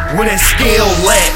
Where that scale at?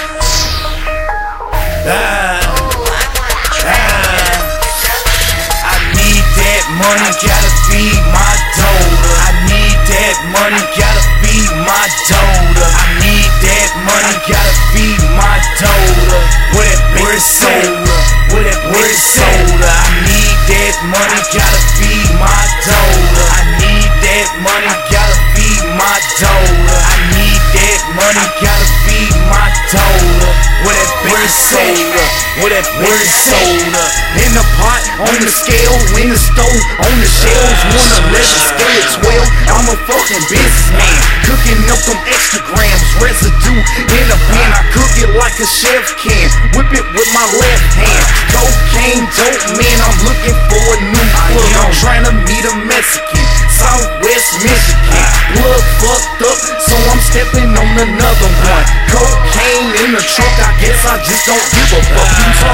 I need that money, gotta feed my daughter. I need that money, gotta feed my daughter. I need that money, gotta feed my daughter. Where that bitch soda? Where that bitch soda? I need that money, gotta feed my daughter. I need that money, gotta feed my daughter. I need that money, gotta feed my daughter. Where that bitch soda? Where that bitch soda? In the pot, on the scale, in the stove, on the shelves. 111, scale at 12. I'm a fucking businessman, cooking up them extra grams. Residue in a pan, I cook it like a chef can. Whip it with my left hand. Cocaine, dope, man, I'm looking for a new plug. I'm trying to meet a Mexican, Southwest Michigan. Blood fucked up, so I'm stepping on another one. Cocaine in the truck, I guess I just don't give a fuck.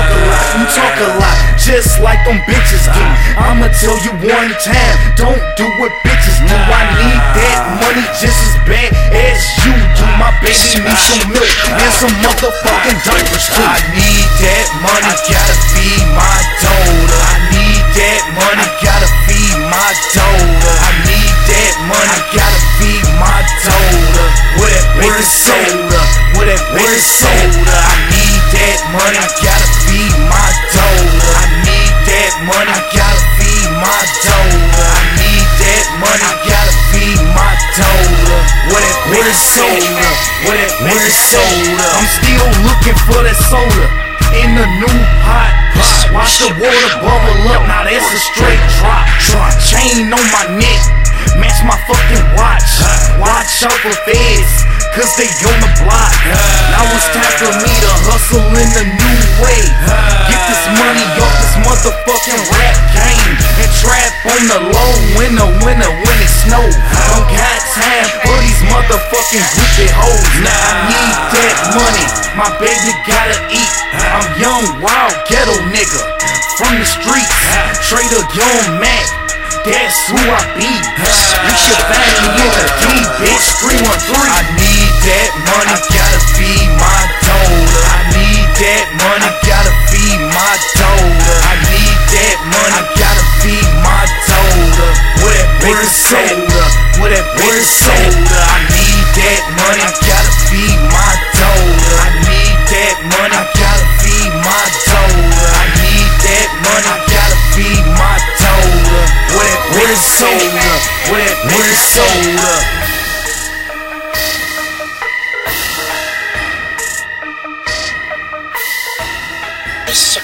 You talk a lot, just like them bitches do. I'ma tell you one time, don't do what bitches do. I need that money just as bad as you do. My baby needs some milk and some motherfucking diapers too. I need that money, gotta feed my daughter. I need that money, gotta feed my daughter. I need that money, gotta feed my daughter. Where that bitch soda? Where that bitch soda? I need that money, gotta feed my daughter. I need that money, gotta feed my daughter. I need that money, gotta feed my daughter. Where that bitch soda? Where that bitch soda? I'm still looking for that soda in the new hot pot. Watch the water bubble up, now that's a straight drop. Chain on my neck, match my fucking watch. Watch out for feds, cause they on the block. Now it's time for me to hustle in a new way. Get this money off this motherfucking rap game, and trap on the low in the winter when it snow. Don't got time for these motherfucking groupie hoes. Now I need that money, my baby gotta eat. I'm young, wild, ghetto nigga from the streets. Trader Young Mac, that's who I be. You should find me in the D, bitch, 313. I need that money, gotta feed my daughter. I need that money, gotta feed my daughter. I need that money, gotta feed my daughter. Where that bitch soda? Where that bitch soda? I need that money, gotta feed my daughter. I need that money, gotta feed my daughter. I need that money, gotta feed my daughter. Where that bitch soda? Where that bitch soda? It's